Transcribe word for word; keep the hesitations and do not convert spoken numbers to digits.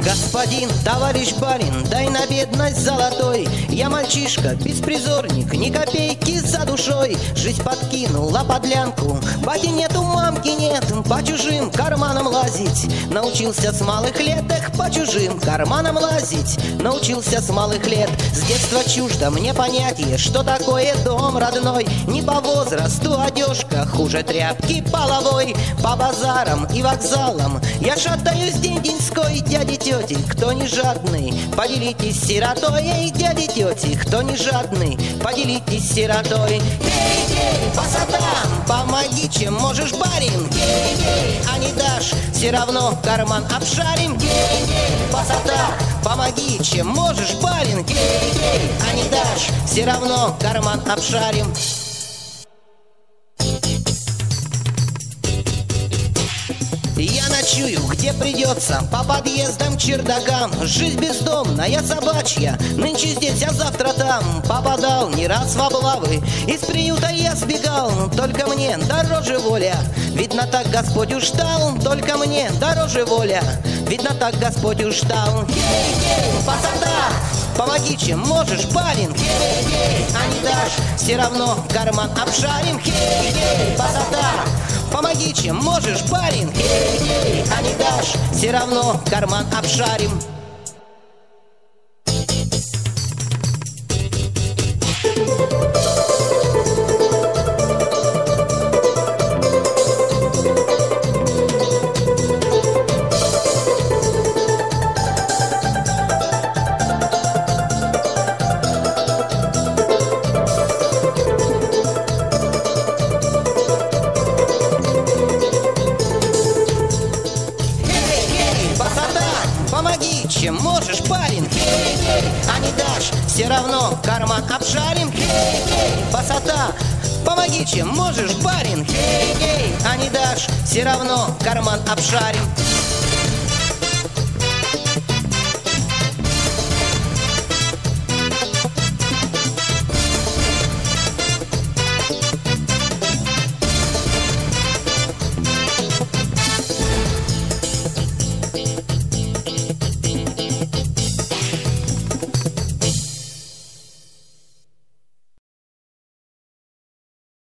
Господин, товарищ барин, дай на бедность золотой. Я мальчишка, беспризорник, ни копейки за душой. Жизнь подкинула подлянку, бати нету, мамки нет. По чужим карманам лазить научился с малых лет. Эх, по чужим карманам лазить научился с малых лет. С детства чуждо мне понятие, что такое дом родной. Не по возрасту одежка хуже тряпки половой. По базарам и вокзалам я шатаюсь день-деньской. Дяди, тети, кто не жадный, поделитесь с сиротой. Эй, дяди, тети, кто не жадный, поделитесь с сиротой. Гей-гей, пасатан, помоги, чем можешь, барин. Гей-гей, а не дашь, все равно карман обшарим. Гей-гей, пасатан, помоги, чем можешь, барин. Гей-гей, а не дашь, все равно карман обшарим. Я ночую, где придется, по подъездам, чердакам. Жизнь бездомная, собачья, нынче здесь, а завтра там. Попадал не раз в облавы, из приюта я сбегал. Только мне дороже воля, видно, так Господь уж дал. Только мне дороже воля, видно, так Господь уж дал. Гей-гей, пасата, помоги, чем можешь, барин. Гей-гей, а не дашь, все равно карман обшарим. Гей-гей, пасата, помоги, чем можешь, барин. Гей-гей, а не дашь, все равно карман обшарим. Помоги, чем можешь, барин. Гей-гей, а не дашь, все равно карман обшарим. Гей-гей, пасата, помоги, чем можешь, барин. Гей-гей, а не дашь, все равно карман обшарим.